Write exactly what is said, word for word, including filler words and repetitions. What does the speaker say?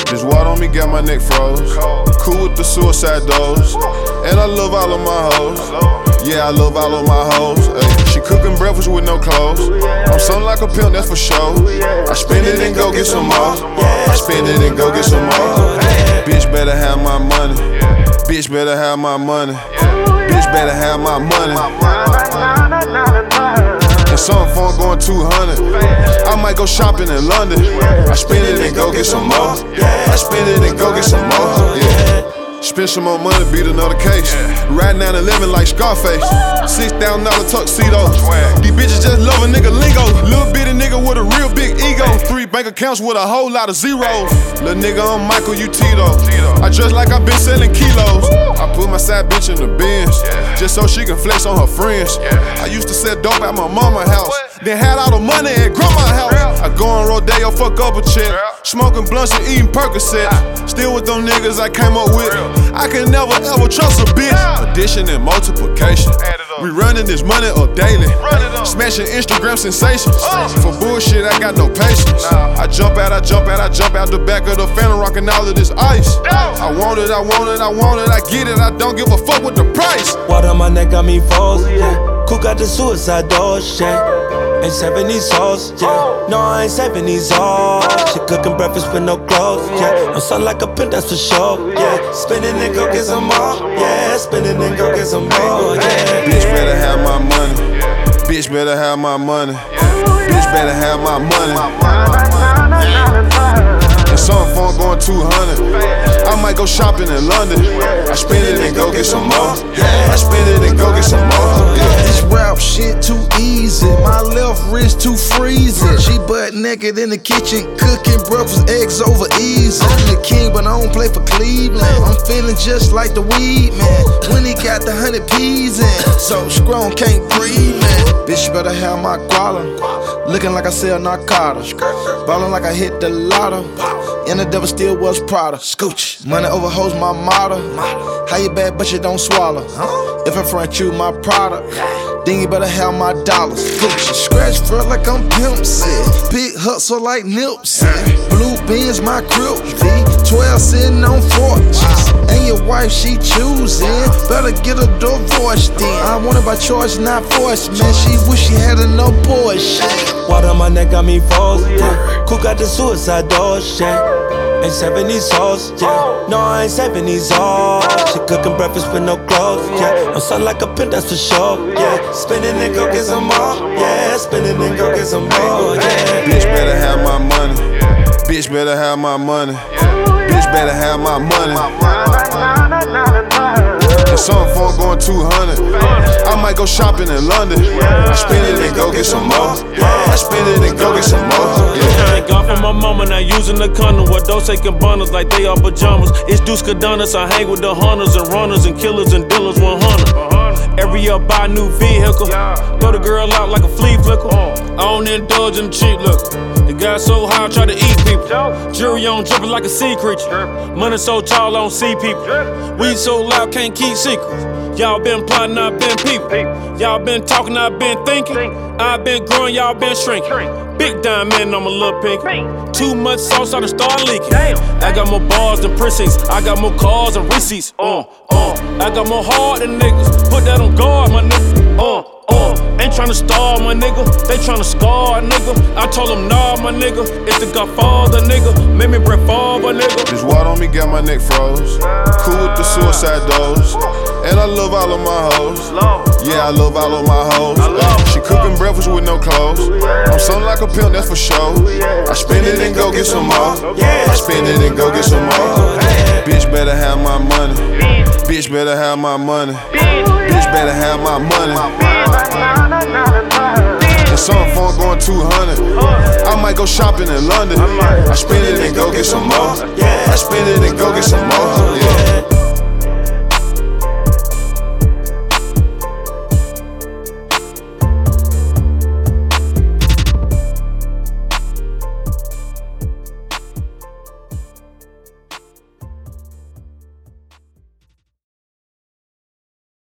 This water on me got my neck froze. Cool with the suicide dose. And I love all of my hoes. Yeah, I love all of my hoes. Ay, she cooking breakfast with no clothes. I'm something like a pimp, that's for sure. I spend it and go get some more. I spend it and go get some more. Bitch better have my money. Bitch better have my money. Bitch better have my money. And something for going two hundred. I might go shopping in London. I spend it and go get some more. I spend it and go get some more. Yeah. Spend some more money, beat another case. Riding down eleven like Scarface. Six thousand dollar tuxedo. These bitches just love a nigga lingo. Little bitty nigga with a real big ego. Three bank accounts with a whole lot of zeros. Little nigga, I'm Michael, you Tito. I dress like I been selling kilos. I put my side bitch in the Benz, just so she can flex on her friends. I used to sell dope at my mama's house, then had all the money at grandma's house. I go on Rodeo, fuck up a check, smoking blunts and eating Percocets. Still with them niggas I came up with. I can never ever trust a bitch. Addition and multiplication. We running this money up daily. Smashing Instagram sensations. For bullshit, I got no patience. I jump out, I jump out, I jump out the back of the Phantom, rocking all of this ice. I want it, I want it, I want it, I get it. I don't give a fuck with the price. Water on my neck got me froze, yeah. Cook got the suicide doors, yeah. Ain't serving these sauce, yeah. No, I ain't serving these all. She cooking breakfast with no clothes, yeah. I'm something like a pimp, that's for sure, yeah. Spinning and go get some more, yeah. Spinning and go get some more, yeah. Bitch better have my money. Bitch better have my money. Bitch better have my money. And something for going two hundred. I might go shopping in London. I spend it and go get some more. I spend it and go get some more. Yeah. This rap shit too easy. My left wrist too freezing. She butt naked in the kitchen, cooking breakfast, eggs over easy. I'm the king, but I don't play for Cleveland. I'm feeling just like the weed man when he got the hundred peas in. So strong, can't breathe, man. Bitch, you better have my guala. Looking like I sell narcotics. Ballin' like I hit the lotto. And the devil still was Prada. Scooch. Money over hoes, my motto. How you bad, but you don't swallow. If I front you my product, then you better have my dollars. Scooch. Scratch felt like I'm Pimp C. Big hustle like Nipsey. Blue beans, my crib. V twelve sitting on forties. And your wife, she choosing. Better get a divorce then. I want it by choice, not force, man. She wish she had enough boy shit. Water on my neck got me froze, yeah. Cook got the suicide doors, yeah. Ain't serving these sauce, yeah. No, I ain't serving these all. She cooking breakfast with no clothes, yeah. I'm something like a pimp, that's for sure, yeah. Spinning and go get some more, yeah. Spinning and go get some more, yeah. Bitch better have my money. Bitch better have my money. Bitch better have my money. And something for going two hundred. I might go shopping in London. I spend it and go get some more. I spend it and go get some more. Yeah. Thank God for my mama not using the condom. What those taking bundles like they are pajamas. It's Deuce Cadonis. I hang with the hunters and runners and killers and dealers one hundred. Every year buy a new vehicle. Throw the girl out like a flea flicker. I don't indulge in cheap liquor. The guy so high, I try to eat people. Jury on dripping like a sea creature. Money so tall, I don't see people. We so loud, can't keep secrets. Y'all been plotting, I've been people. Y'all been talking, I've been thinking. I've been growing, y'all been shrinking. Big diamond, I'm a little pink. Too much sauce, I done start leaking. I got more bars than precincts. I got more cars and receipts. Uh, uh. I got more heart than niggas. Put that on guard, my nigga. Uh, uh. Ain't tryna starve, my nigga. They tryna scar, nigga. I told them, nah, my nigga. It's the Godfather, nigga. Made me break forward, nigga. This water on me got my neck froze. Cool with the suicide dose. And I love all of my hoes. Yeah, I love all of my hoes. She cooking breakfast with no clothes. I'm something like a pimp, that's for sure. I spend it and go get some more. I spend it and go get some more. Bitch better have my money. Bitch better have my money. Bitch better have my money. And something for going two hundred. I might go shopping in London. I spend it and go get some more. I spend it and go get some more.